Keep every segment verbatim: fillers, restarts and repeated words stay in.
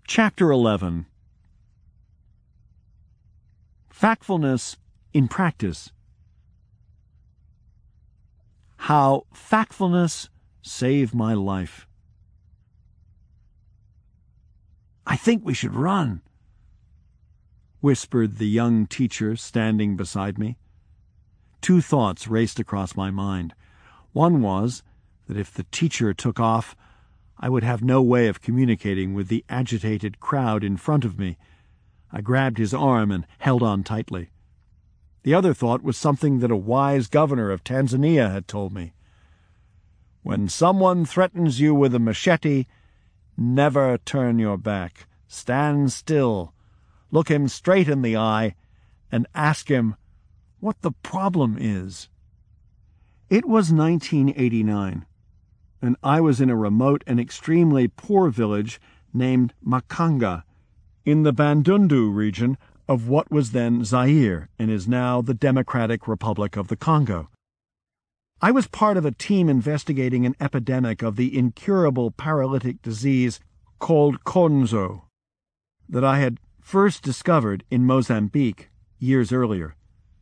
Chapter eleven. Factfulness in Practice. How factfulness saved my life. "I think we should run," whispered the young teacher standing beside me. Two thoughts raced across my mind. One was that if the teacher took off, I would have no way of communicating with the agitated crowd in front of me. I grabbed his arm and held on tightly. The other thought was something that a wise governor of Tanzania had told me. "When someone threatens you with a machete, never turn your back. Stand still, look him straight in the eye, and ask him what the problem is." It was nineteen eighty-nine, and I was in a remote and extremely poor village named Makanga, in the Bandundu region of what was then Zaire and is now the Democratic Republic of the Congo. I was part of a team investigating an epidemic of the incurable paralytic disease called Konzo that I had first discovered in Mozambique years earlier.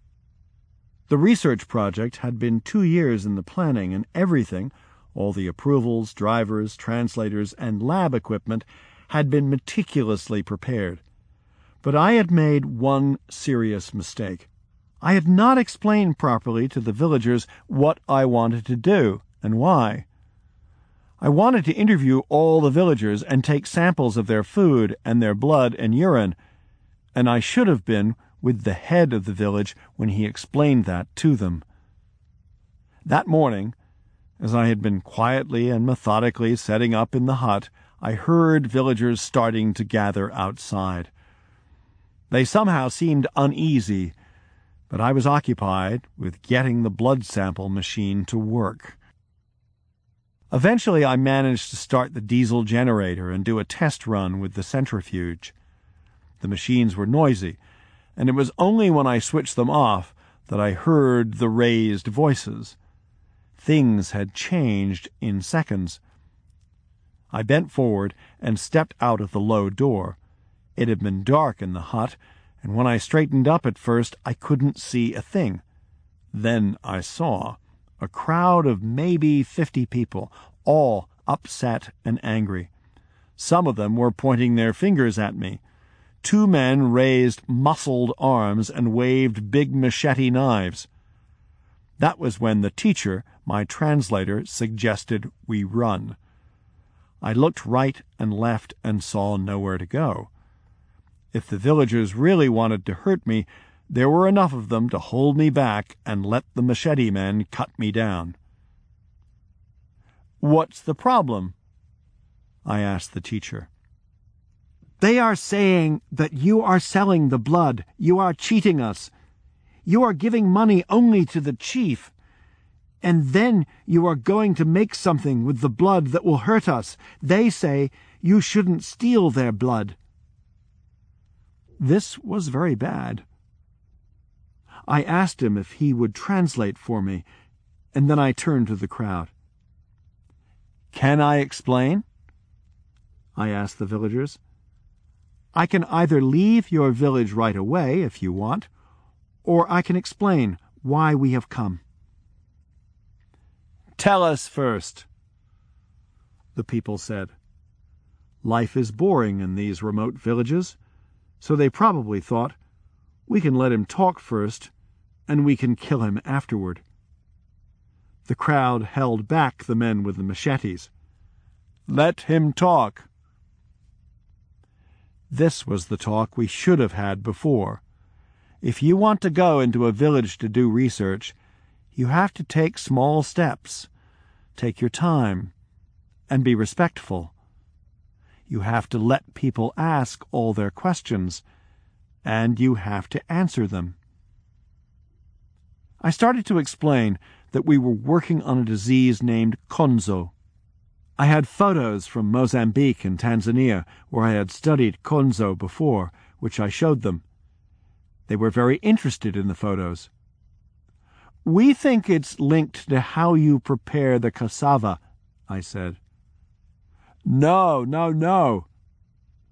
The research project had been two years in the planning, and everything, all the approvals, drivers, translators, and lab equipment, had been meticulously prepared. But I had made one serious mistake. I had not explained properly to the villagers what I wanted to do and why. I wanted to interview all the villagers and take samples of their food and their blood and urine, and I should have been with the head of the village when he explained that to them. That morning, as I had been quietly and methodically setting up in the hut, I heard villagers starting to gather outside. They somehow seemed uneasy, but I was occupied with getting the blood sample machine to work. Eventually I managed to start the diesel generator and do a test run with the centrifuge. The machines were noisy, and it was only when I switched them off that I heard the raised voices. Things had changed in seconds. I bent forward and stepped out of the low door. It had been dark in the hut, and when I straightened up at first I couldn't see a thing. Then I saw a crowd of maybe fifty people, all upset and angry. Some of them were pointing their fingers at me. Two men raised muscled arms and waved big machete knives. That was when the teacher, my translator, suggested we run. I looked right and left and saw nowhere to go. If the villagers really wanted to hurt me, there were enough of them to hold me back and let the machete men cut me down. "What's the problem?" I asked the teacher. "They are saying that you are selling the blood. You are cheating us. You are giving money only to the chief. And then you are going to make something with the blood that will hurt us. They say you shouldn't steal their blood." This was very bad. I asked him if he would translate for me, and then I turned to the crowd. "Can I explain?" I asked the villagers. "I can either leave your village right away if you want, or I can explain why we have come." "Tell us first," the people said. Life is boring in these remote villages, so they probably thought, we can let him talk first, and we can kill him afterward. The crowd held back the men with the machetes. "Let him talk." This was the talk we should have had before. If you want to go into a village to do research, you have to take small steps, take your time, and be respectful. You have to let people ask all their questions, and you have to answer them. I started to explain that we were working on a disease named Konzo. I had photos from Mozambique and Tanzania, where I had studied Konzo before, which I showed them. They were very interested in the photos. "We think it's linked to how you prepare the cassava," I said. "No, no, no,"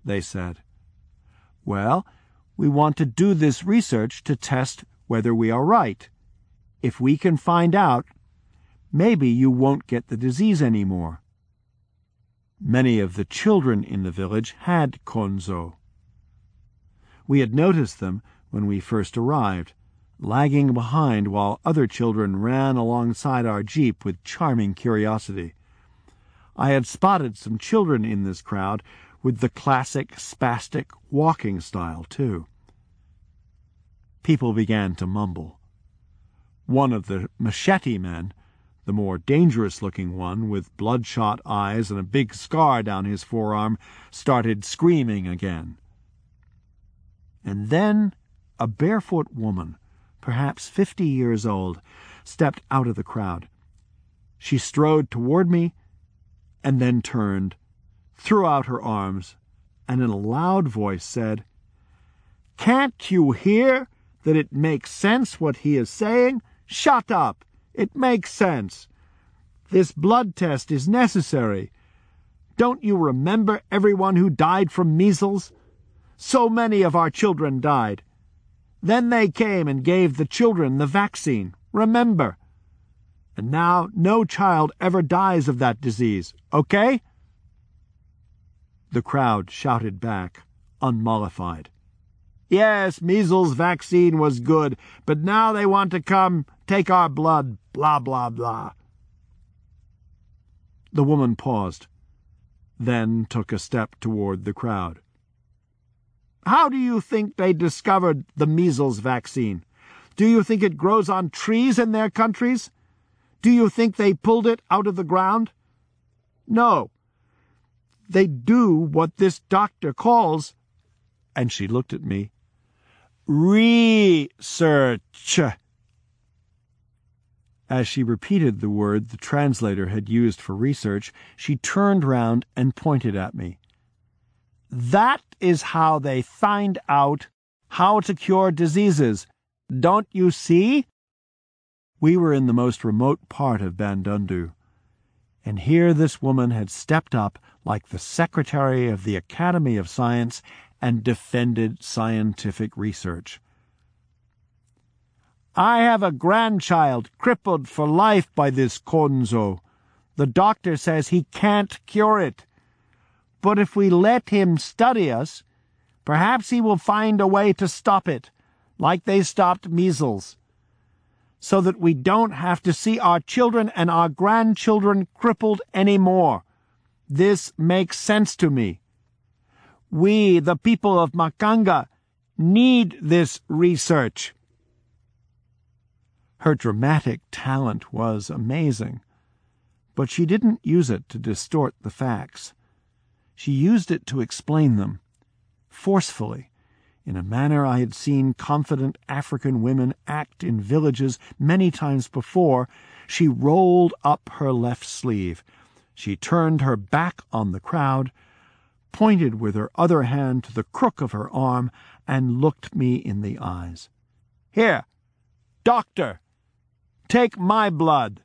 they said. Well, we want to do this research to test whether we are right. If we can find out, maybe you won't get the disease anymore. Many of the children in the village had konzo. We had noticed them when we first arrived, lagging behind while other children ran alongside our jeep with charming curiosity. I had spotted some children in this crowd with the classic spastic walking style, too. People began to mumble. One of the machete men, the more dangerous-looking one, with bloodshot eyes and a big scar down his forearm, started screaming again. And then a barefoot woman, perhaps fifty years old, stepped out of the crowd. She strode toward me and then turned, threw out her arms, and in a loud voice said, "Can't you hear that it makes sense what he is saying? Shut up! It makes sense. This blood test is necessary. Don't you remember everyone who died from measles? So many of our children died. Then they came and gave the children the vaccine, remember? And now no child ever dies of that disease, okay?" The crowd shouted back, unmollified. "Yes, measles vaccine was good, but now they want to come take our blood, blah, blah, blah." The woman paused, then took a step toward the crowd. "How do you think they discovered the measles vaccine? Do you think it grows on trees in their countries? Do you think they pulled it out of the ground? No. They do what this doctor calls," and she looked at me, "research." As she repeated the word the translator had used for research, she turned round and pointed at me. "That is how they find out how to cure diseases. Don't you see?" We were in the most remote part of Bandundu, and here this woman had stepped up like the secretary of the Academy of Science and defended scientific research. "I have a grandchild crippled for life by this konzo. The doctor says he can't cure it. But if we let him study us, perhaps he will find a way to stop it, like they stopped measles, so that we don't have to see our children and our grandchildren crippled anymore. This makes sense to me. We, the people of Makanga, need this research." Her dramatic talent was amazing, but she didn't use it to distort the facts. She used it to explain them, forcefully, in a manner I had seen confident African women act in villages many times before. She rolled up her left sleeve. She turned her back on the crowd, pointed with her other hand to the crook of her arm, and looked me in the eyes. "Here, doctor, take my blood."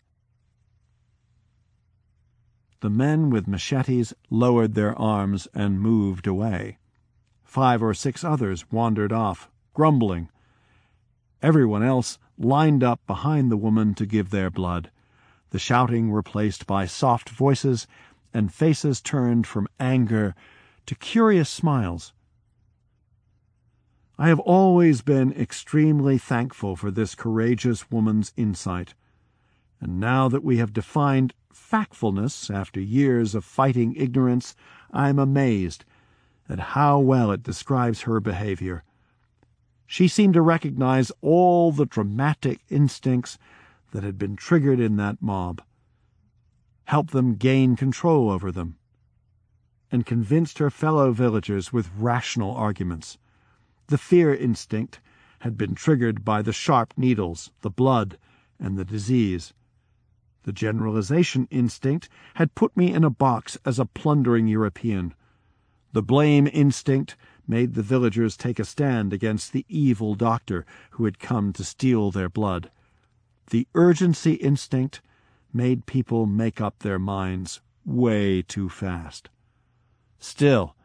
The men with machetes lowered their arms and moved away. Five or six others wandered off, grumbling. Everyone else lined up behind the woman to give their blood, the shouting replaced by soft voices and faces turned from anger to curious smiles. I have always been extremely thankful for this courageous woman's insight, and now that we have defined factfulness after years of fighting ignorance, I am amazed at how well it describes her behavior. She seemed to recognize all the dramatic instincts that had been triggered in that mob, helped them gain control over them, and convinced her fellow villagers with rational arguments. The fear instinct had been triggered by the sharp needles, the blood, and the disease. The generalization instinct had put me in a box as a plundering European. The blame instinct made the villagers take a stand against the evil doctor who had come to steal their blood. The urgency instinct made people make up their minds way too fast. Still,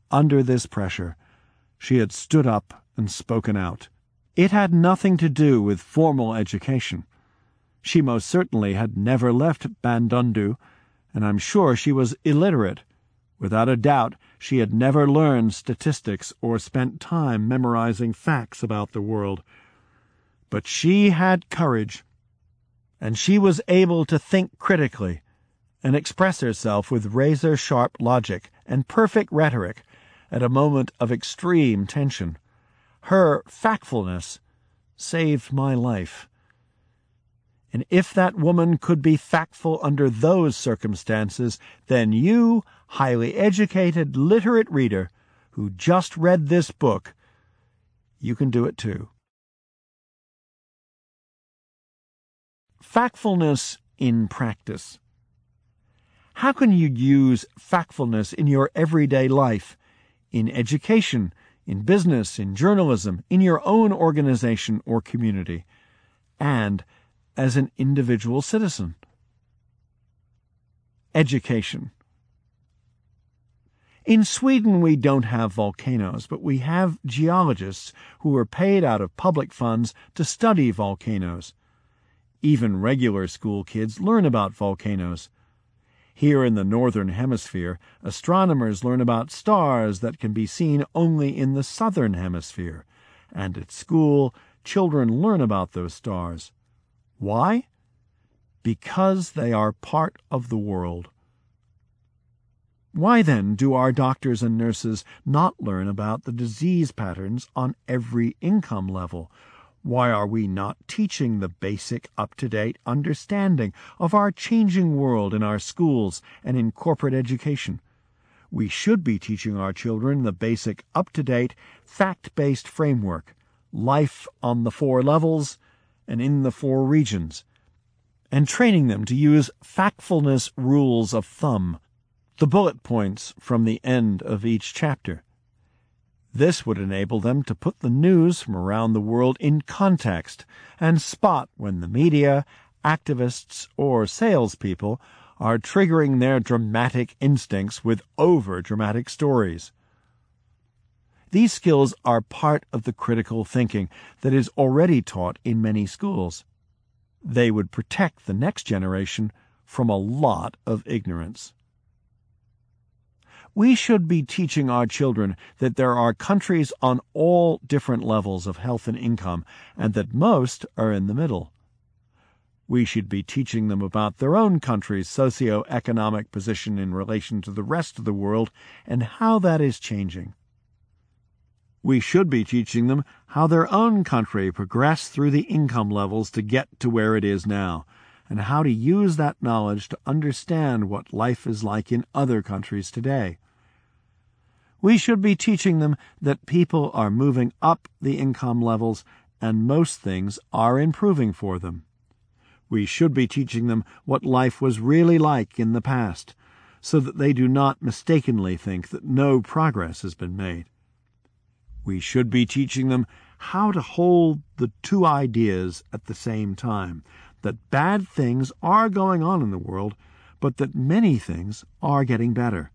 under this pressure, she had stood up and spoken out. It had nothing to do with formal education. She most certainly had never left Bandundu, and I'm sure she was illiterate. Without a doubt, she had never learned statistics or spent time memorizing facts about the world. But she had courage, and she was able to think critically and express herself with razor-sharp logic and perfect rhetoric at a moment of extreme tension. Her factfulness saved my life. And if that woman could be factful under those circumstances, then you, highly educated, literate reader who just read this book, you can do it too. Factfulness in practice. How can you use factfulness in your everyday life, in education, in business, in journalism, in your own organization or community, and as an individual citizen? Education. In Sweden, we don't have volcanoes, but we have geologists who are paid out of public funds to study volcanoes. Even regular school kids learn about volcanoes. Here in the Northern Hemisphere, astronomers learn about stars that can be seen only in the Southern Hemisphere, and at school, children learn about those stars. Why? Because they are part of the world. Why then do our doctors and nurses not learn about the disease patterns on every income level? Why are we not teaching the basic up-to-date understanding of our changing world in our schools and in corporate education? We should be teaching our children the basic up-to-date, fact-based framework, life on the four levels and in the four regions, and training them to use factfulness rules of thumb, the bullet points from the end of each chapter. This would enable them to put the news from around the world in context and spot when the media, activists, or salespeople are triggering their dramatic instincts with over-dramatic stories. These skills are part of the critical thinking that is already taught in many schools. They would protect the next generation from a lot of ignorance. We should be teaching our children that there are countries on all different levels of health and income, and that most are in the middle. We should be teaching them about their own country's socio-economic position in relation to the rest of the world and how that is changing. We should be teaching them how their own country progressed through the income levels to get to where it is now, and how to use that knowledge to understand what life is like in other countries today. We should be teaching them that people are moving up the income levels and most things are improving for them. We should be teaching them what life was really like in the past, so that they do not mistakenly think that no progress has been made. We should be teaching them how to hold the two ideas at the same time, that bad things are going on in the world, but that many things are getting better.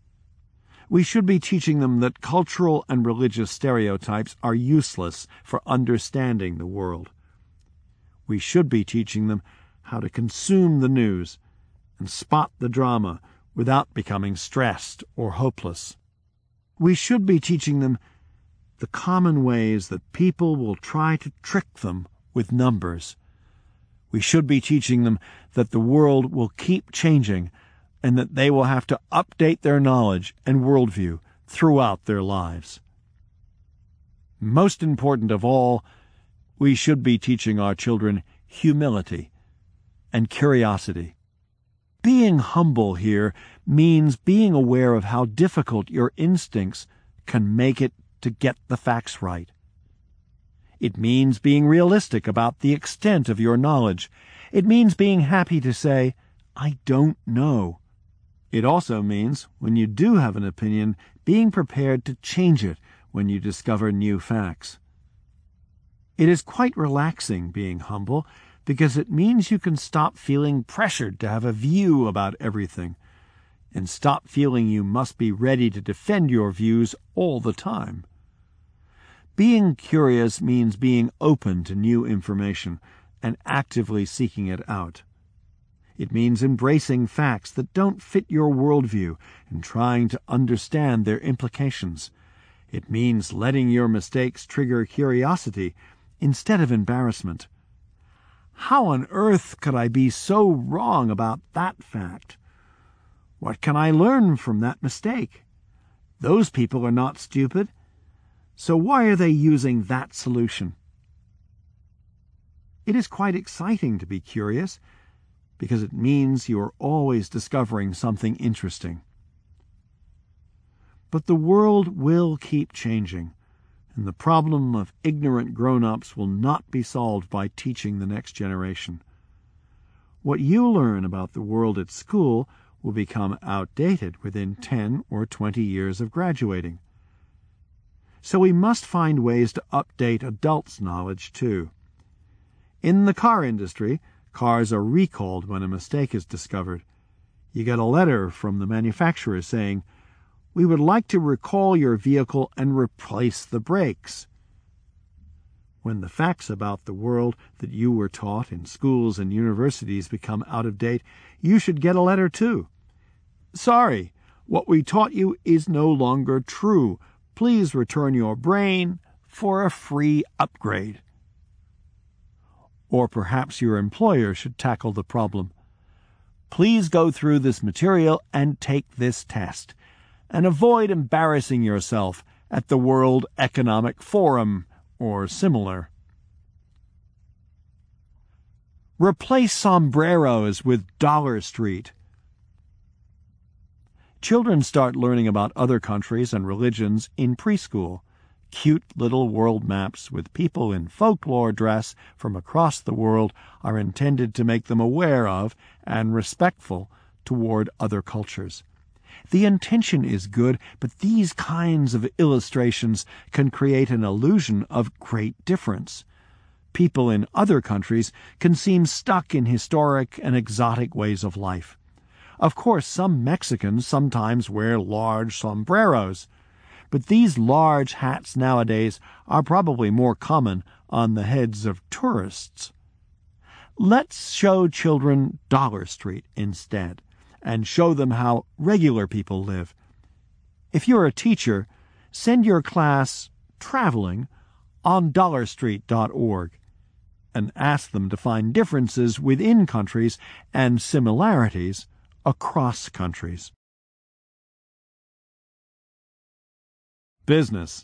We should be teaching them that cultural and religious stereotypes are useless for understanding the world. We should be teaching them how to consume the news and spot the drama without becoming stressed or hopeless. We should be teaching them the common ways that people will try to trick them with numbers. We should be teaching them that the world will keep changing and that they will have to update their knowledge and worldview throughout their lives. Most important of all, we should be teaching our children humility and curiosity. Being humble here means being aware of how difficult your instincts can make it to get the facts right. It means being realistic about the extent of your knowledge. It means being happy to say, I don't know. It also means, when you do have an opinion, being prepared to change it when you discover new facts. It is quite relaxing being humble, because it means you can stop feeling pressured to have a view about everything. and stop feeling you must be ready to defend your views all the time. Being curious means being open to new information and actively seeking it out. It means embracing facts that don't fit your worldview and trying to understand their implications. It means letting your mistakes trigger curiosity instead of embarrassment. How on earth could I be so wrong about that fact? What can I learn from that mistake? Those people are not stupid. So why are they using that solution? It is quite exciting to be curious, because it means you are always discovering something interesting. But the world will keep changing, and the problem of ignorant grown-ups will not be solved by teaching the next generation. What you learn about the world at school will become outdated within ten or twenty years of graduating. So we must find ways to update adults' knowledge, too. In the car industry, cars are recalled when a mistake is discovered. You get a letter from the manufacturer saying, "We would like to recall your vehicle and replace the brakes." When the facts about the world that you were taught in schools and universities become out of date, you should get a letter too. "Sorry, what we taught you is no longer true. Please return your brain for a free upgrade." Or perhaps your employer should tackle the problem. "Please go through this material and take this test, and avoid embarrassing yourself at the World Economic Forum or similar." Replace sombreros with Dollar Street. Children start learning about other countries and religions in preschool. Cute little world maps with people in folklore dress from across the world are intended to make them aware of and respectful toward other cultures. The intention is good, but these kinds of illustrations can create an illusion of great difference. People in other countries can seem stuck in historic and exotic ways of life. Of course, some Mexicans sometimes wear large sombreros, but these large hats nowadays are probably more common on the heads of tourists. Let's show children Dollar Street instead, and show them how regular people live. If you're a teacher, send your class traveling on dollar street dot org and ask them to find differences within countries and similarities across countries. Business.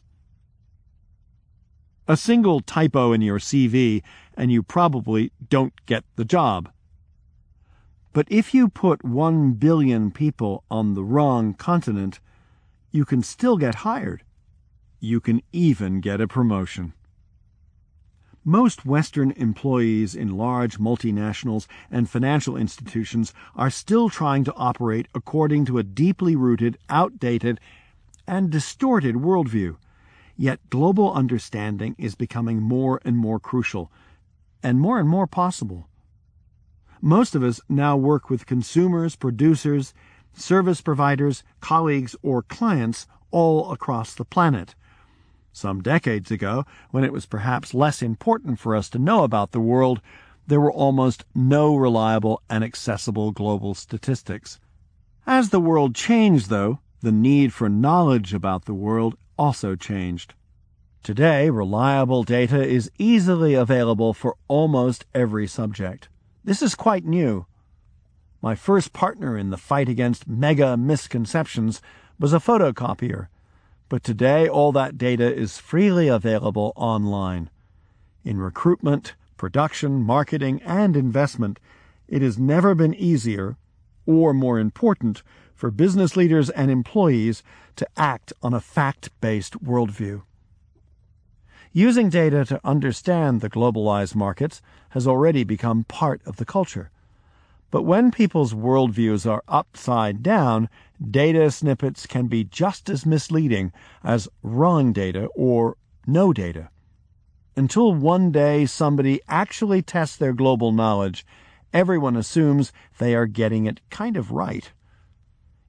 A single typo in your C V and you probably don't get the job. But if you put one billion people on the wrong continent, you can still get hired. You can even get a promotion. Most Western employees in large multinationals and financial institutions are still trying to operate according to a deeply rooted, outdated, and distorted worldview. Yet global understanding is becoming more and more crucial, and more and more possible. Most of us now work with consumers, producers, service providers, colleagues, or clients all across the planet. Some decades ago, when it was perhaps less important for us to know about the world, there were almost no reliable and accessible global statistics. As the world changed, though, the need for knowledge about the world also changed. Today, reliable data is easily available for almost every subject. This is quite new. My first partner in the fight against mega misconceptions was a photocopier, but today all that data is freely available online. In recruitment, production, marketing, and investment, it has never been easier, or more important, for business leaders and employees to act on a fact-based worldview. Using data to understand the globalized markets has already become part of the culture. But when people's worldviews are upside down, data snippets can be just as misleading as wrong data or no data. Until one day somebody actually tests their global knowledge, everyone assumes they are getting it kind of right.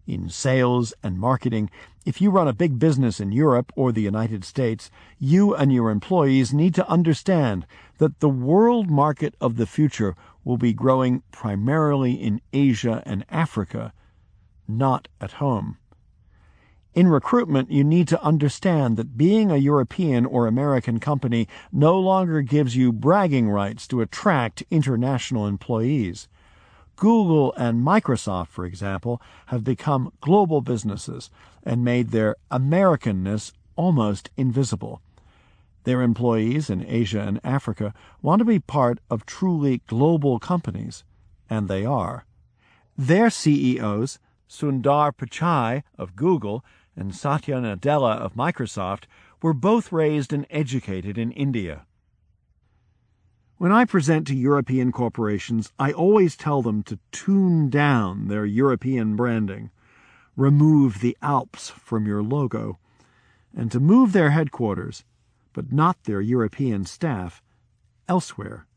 In sales and marketing, if you run a big business in Europe or the United States, you and your employees need to understand that the world market of the future will be growing primarily in Asia and Africa, not at home. In recruitment, you need to understand that being a European or American company no longer gives you bragging rights to attract international employees. Google and Microsoft, for example, have become global businesses and made their Americanness almost invisible. Their employees in Asia and Africa want to be part of truly global companies, and they are. Their C E Os, Sundar Pichai of Google and Satya Nadella of Microsoft, were both raised and educated in India. When I present to European corporations, I always tell them to tune down their European branding, remove the Alps from your logo, and to move their headquarters, but not their European staff, elsewhere.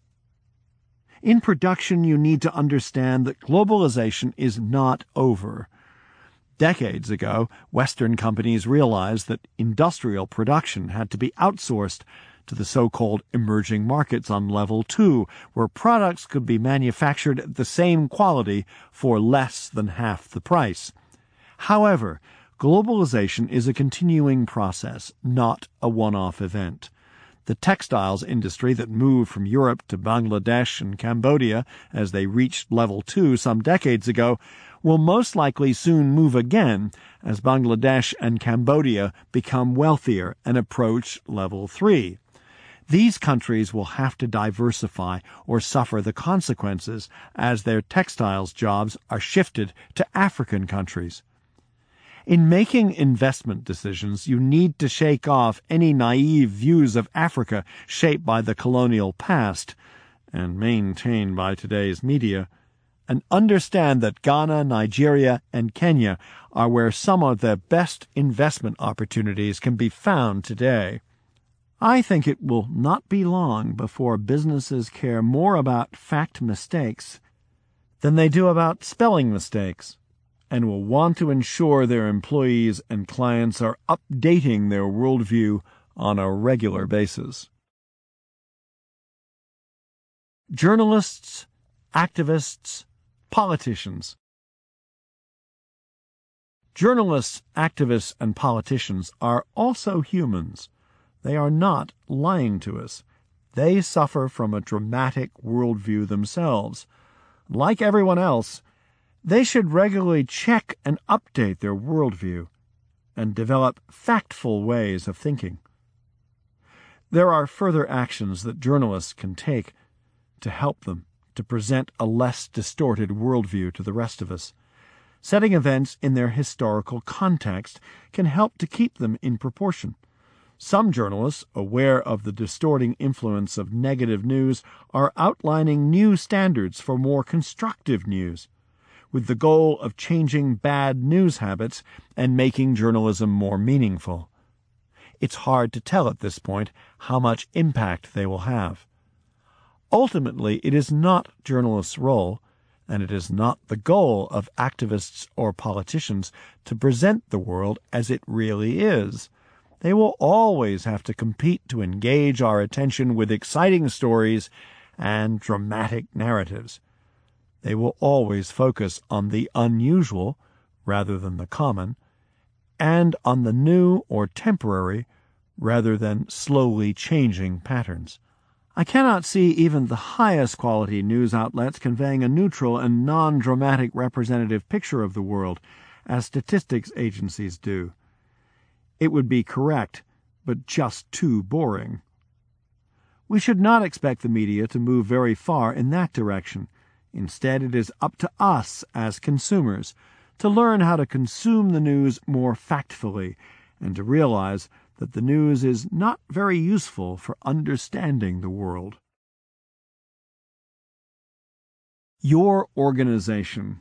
In production, you need to understand that globalization is not over. Decades ago, Western companies realized that industrial production had to be outsourced to the so-called emerging markets on level two, where products could be manufactured at the same quality for less than half the price. However, globalization is a continuing process, not a one-off event. The textiles industry that moved from Europe to Bangladesh and Cambodia as they reached level two some decades ago will most likely soon move again as Bangladesh and Cambodia become wealthier and approach level three. These countries will have to diversify or suffer the consequences as their textiles jobs are shifted to African countries. In making investment decisions, you need to shake off any naive views of Africa shaped by the colonial past and maintained by today's media, and understand that Ghana, Nigeria, and Kenya are where some of the best investment opportunities can be found today. I think it will not be long before businesses care more about fact mistakes than they do about spelling mistakes, and will want to ensure their employees and clients are updating their worldview on a regular basis. Journalists, activists, politicians. Journalists, activists, and politicians are also humans. They are not lying to us. They suffer from a dramatic worldview themselves. Like everyone else, they should regularly check and update their worldview and develop factful ways of thinking. There are further actions that journalists can take to help them to present a less distorted worldview to the rest of us. Setting events in their historical context can help to keep them in proportion. Some journalists, aware of the distorting influence of negative news, are outlining new standards for more constructive news, with the goal of changing bad news habits and making journalism more meaningful. It's hard to tell at this point how much impact they will have. Ultimately, it is not journalists' role, and it is not the goal of activists or politicians to present the world as it really is. They will always have to compete to engage our attention with exciting stories and dramatic narratives. They will always focus on the unusual rather than the common, and on the new or temporary rather than slowly changing patterns. I cannot see even the highest quality news outlets conveying a neutral and non-dramatic representative picture of the world, as statistics agencies do. It would be correct, but just too boring. We should not expect the media to move very far in that direction. Instead, it is up to us as consumers to learn how to consume the news more factfully and to realize that the news is not very useful for understanding the world. Your organization.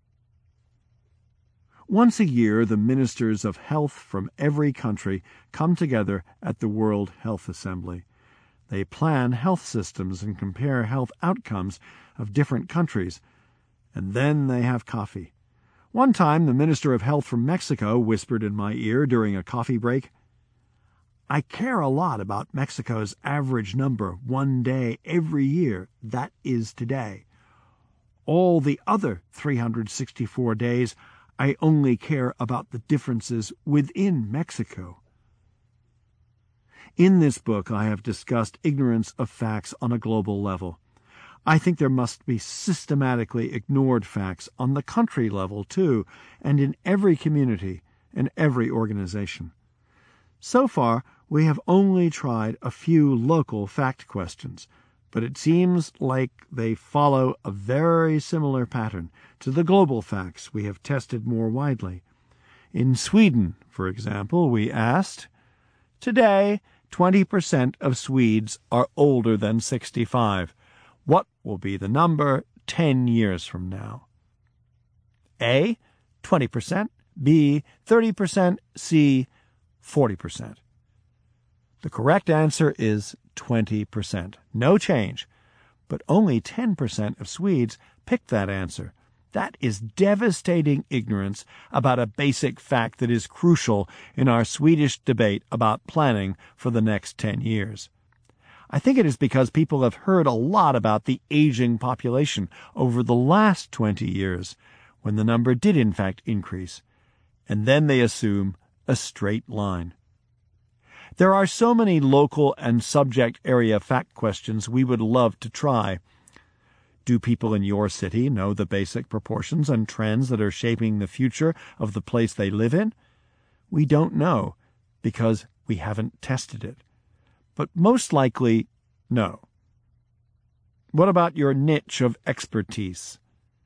Once a year, the ministers of health from every country come together at the World Health Assembly. They plan health systems and compare health outcomes of different countries, and then they have coffee. One time, the Minister of Health from Mexico whispered in my ear during a coffee break, "I care a lot about Mexico's average number one day every year. That is today. All the other three hundred sixty-four days, I only care about the differences within Mexico." In this book, I have discussed ignorance of facts on a global level. I think there must be systematically ignored facts on the country level, too, and in every community and every organization. So far, we have only tried a few local fact questions, but it seems like they follow a very similar pattern to the global facts we have tested more widely. In Sweden, for example, we asked, "Today, twenty percent of Swedes are older than sixty-five. What will be the number ten years from now?" A, twenty percent, B, thirty percent, C, forty percent. The correct answer is twenty percent. No change. But only ten percent of Swedes picked that answer. That is devastating ignorance about a basic fact that is crucial in our Swedish debate about planning for the next ten years. I think it is because people have heard a lot about the aging population over the last twenty years, when the number did in fact increase, and then they assume a straight line. There are so many local and subject area fact questions we would love to try. Do people in your city know the basic proportions and trends that are shaping the future of the place they live in? We don't know, because we haven't tested it. But most likely, no. What about your niche of expertise?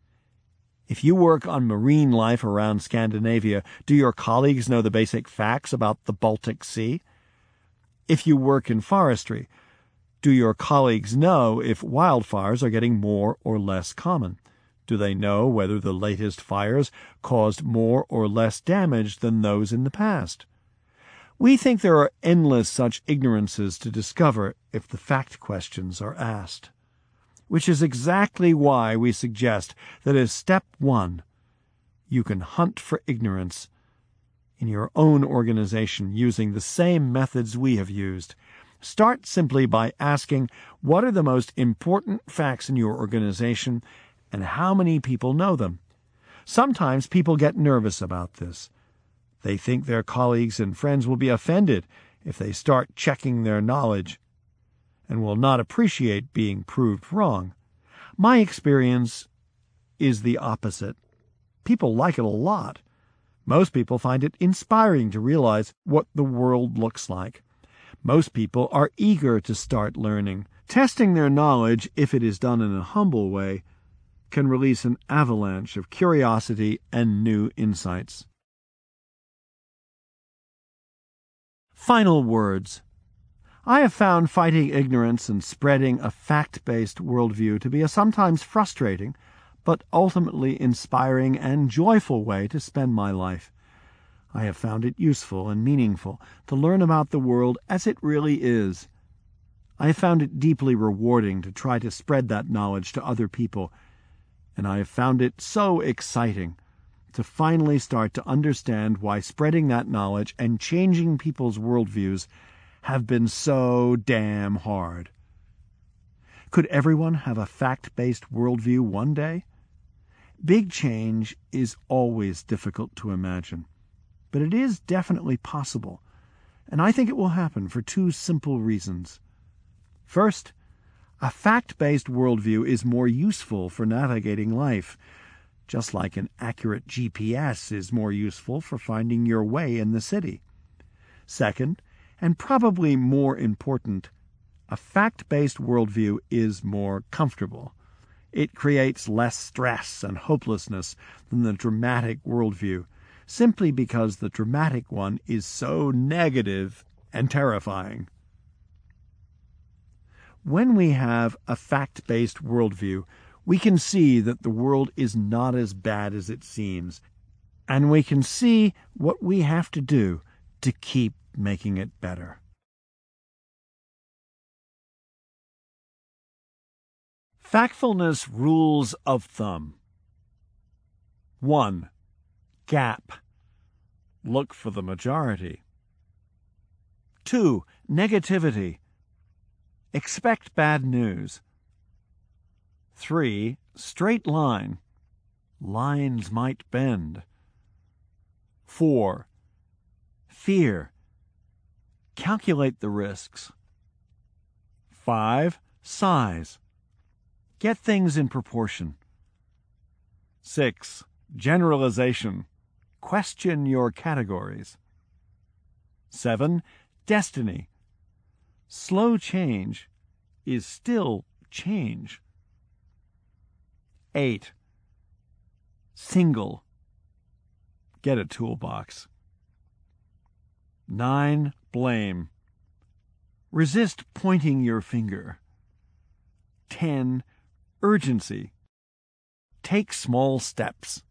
If you work on marine life around Scandinavia, do your colleagues know the basic facts about the Baltic Sea? If you work in forestry, do your colleagues know if wildfires are getting more or less common? Do they know whether the latest fires caused more or less damage than those in the past? We think there are endless such ignorances to discover if the fact questions are asked, which is exactly why we suggest that as step one, you can hunt for ignorance in your own organization using the same methods we have used. Start simply by asking, what are the most important facts in your organization and how many people know them? Sometimes people get nervous about this. They think their colleagues and friends will be offended if they start checking their knowledge and will not appreciate being proved wrong. My experience is the opposite. People like it a lot. Most people find it inspiring to realize what the world looks like. Most people are eager to start learning. Testing their knowledge, if it is done in a humble way, can release an avalanche of curiosity and new insights. Final words. I have found fighting ignorance and spreading a fact-based worldview to be a sometimes frustrating, but ultimately inspiring and joyful way to spend my life. I have found it useful and meaningful to learn about the world as it really is. I have found it deeply rewarding to try to spread that knowledge to other people, and I have found it so exciting to finally start to understand why spreading that knowledge and changing people's worldviews have been so damn hard. Could everyone have a fact-based worldview one day? Big change is always difficult to imagine, but it is definitely possible, and I think it will happen for two simple reasons. First, a fact-based worldview is more useful for navigating life, just like an accurate G P S is more useful for finding your way in the city. Second, and probably more important, a fact-based worldview is more comfortable. It creates less stress and hopelessness than the dramatic worldview, simply because the dramatic one is so negative and terrifying. When we have a fact-based worldview, we can see that the world is not as bad as it seems, and we can see what we have to do to keep making it better. Factfulness rules of thumb. one. Gap. Look for the majority. Two, negativity. Expect bad news. Three, straight line. Lines might bend. Four, fear. Calculate the risks. Five, size. Get things in proportion. Six, generalization. Question your categories. Seven, destiny. Slow change is still change. Eight, single. Get a toolbox. Nine, blame. Resist pointing your finger. Ten, urgency. Take small steps.